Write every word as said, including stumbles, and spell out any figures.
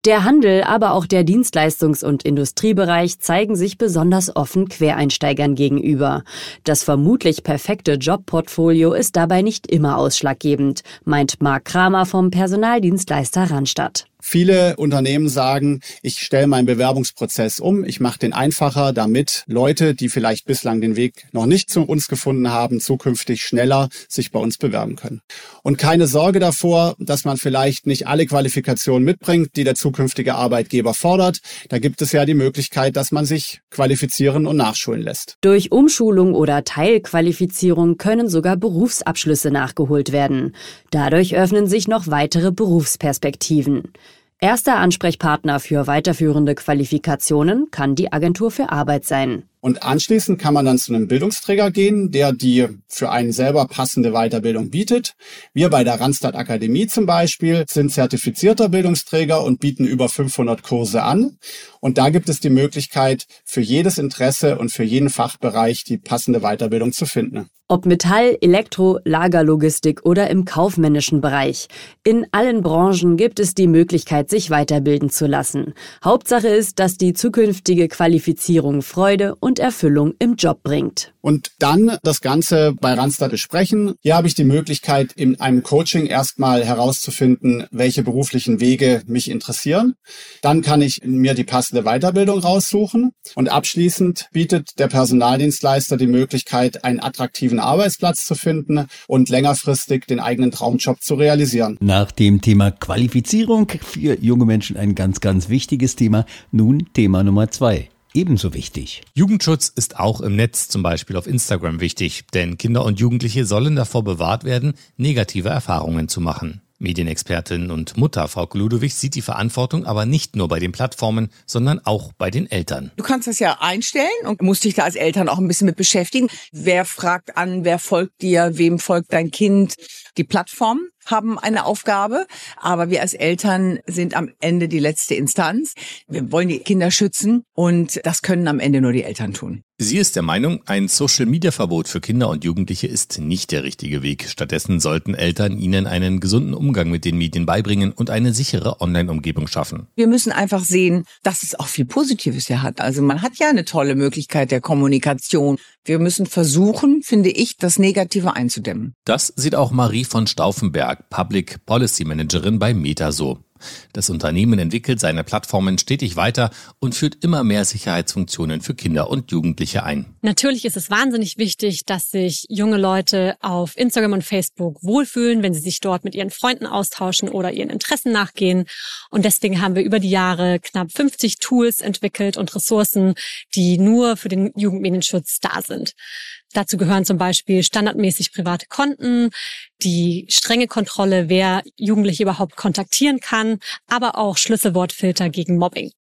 Der Handel, aber auch der Dienstleistungs- und Industriebereich zeigen sich besonders offen Quereinsteigern gegenüber. Das vermutlich perfekte Jobportfolio ist dabei nicht immer ausschlaggebend, meint Marc Kramer vom Personaldienstleister Randstad. Viele Unternehmen sagen, ich stelle meinen Bewerbungsprozess um, ich mache den einfacher, damit Leute, die vielleicht bislang den Weg noch nicht zu uns gefunden haben, zukünftig schneller sich bei uns bewerben können. Und keine Sorge davor, dass man vielleicht nicht alle Qualifikationen mitbringt, die der zukünftige Arbeitgeber fordert. Da gibt es ja die Möglichkeit, dass man sich qualifizieren und nachschulen lässt. Durch Umschulung oder Teilqualifizierung können sogar Berufsabschlüsse nachgeholt werden. Dadurch öffnen sich noch weitere Berufsperspektiven. Erster Ansprechpartner für weiterführende Qualifikationen kann die Agentur für Arbeit sein. Und anschließend kann man dann zu einem Bildungsträger gehen, der die für einen selber passende Weiterbildung bietet. Wir bei der Randstad Akademie zum Beispiel sind zertifizierter Bildungsträger und bieten über fünfhundert Kurse an. Und da gibt es die Möglichkeit, für jedes Interesse und für jeden Fachbereich die passende Weiterbildung zu finden. Ob Metall, Elektro, Lagerlogistik oder im kaufmännischen Bereich. In allen Branchen gibt es die Möglichkeit, sich weiterbilden zu lassen. Hauptsache ist, dass die zukünftige Qualifizierung Freude und Erfüllung im Job bringt. Und dann das Ganze bei Randstad besprechen. Hier habe ich die Möglichkeit, in einem Coaching erstmal herauszufinden, welche beruflichen Wege mich interessieren. Dann kann ich mir die passende Weiterbildung raussuchen. Und abschließend bietet der Personaldienstleister die Möglichkeit, einen attraktiven Arbeitsplatz zu finden und längerfristig den eigenen Traumjob zu realisieren. Nach dem Thema Qualifizierung für junge Menschen ein ganz, ganz wichtiges Thema. Nun Thema Nummer zwei. Ebenso wichtig. Jugendschutz ist auch im Netz, zum Beispiel auf Instagram, wichtig, denn Kinder und Jugendliche sollen davor bewahrt werden, negative Erfahrungen zu machen. Medienexpertin und Mutter Frauke Ludowig sieht die Verantwortung aber nicht nur bei den Plattformen, sondern auch bei den Eltern. Du kannst das ja einstellen und musst dich da als Eltern auch ein bisschen mit beschäftigen. Wer fragt an, wer folgt dir, wem folgt dein Kind? Die Plattformen haben eine Aufgabe, aber wir als Eltern sind am Ende die letzte Instanz. Wir wollen die Kinder schützen und das können am Ende nur die Eltern tun. Sie ist der Meinung, ein Social-Media-Verbot für Kinder und Jugendliche ist nicht der richtige Weg. Stattdessen sollten Eltern ihnen einen gesunden Umgang mit den Medien beibringen und eine sichere Online-Umgebung schaffen. Wir müssen einfach sehen, dass es auch viel Positives ja hat. Also man hat ja eine tolle Möglichkeit der Kommunikation. Wir müssen versuchen, finde ich, das Negative einzudämmen. Das sieht auch Marie von Stauffenberg, Public Policy Managerin bei Meta so. Das Unternehmen entwickelt seine Plattformen stetig weiter und führt immer mehr Sicherheitsfunktionen für Kinder und Jugendliche ein. Natürlich ist es wahnsinnig wichtig, dass sich junge Leute auf Instagram und Facebook wohlfühlen, wenn sie sich dort mit ihren Freunden austauschen oder ihren Interessen nachgehen. Und deswegen haben wir über die Jahre knapp fünfzig Tools entwickelt und Ressourcen, die nur für den Jugendmedienschutz da sind. Dazu gehören zum Beispiel standardmäßig private Konten, die strenge Kontrolle, wer Jugendliche überhaupt kontaktieren kann, aber auch Schlüsselwortfilter gegen Mobbing.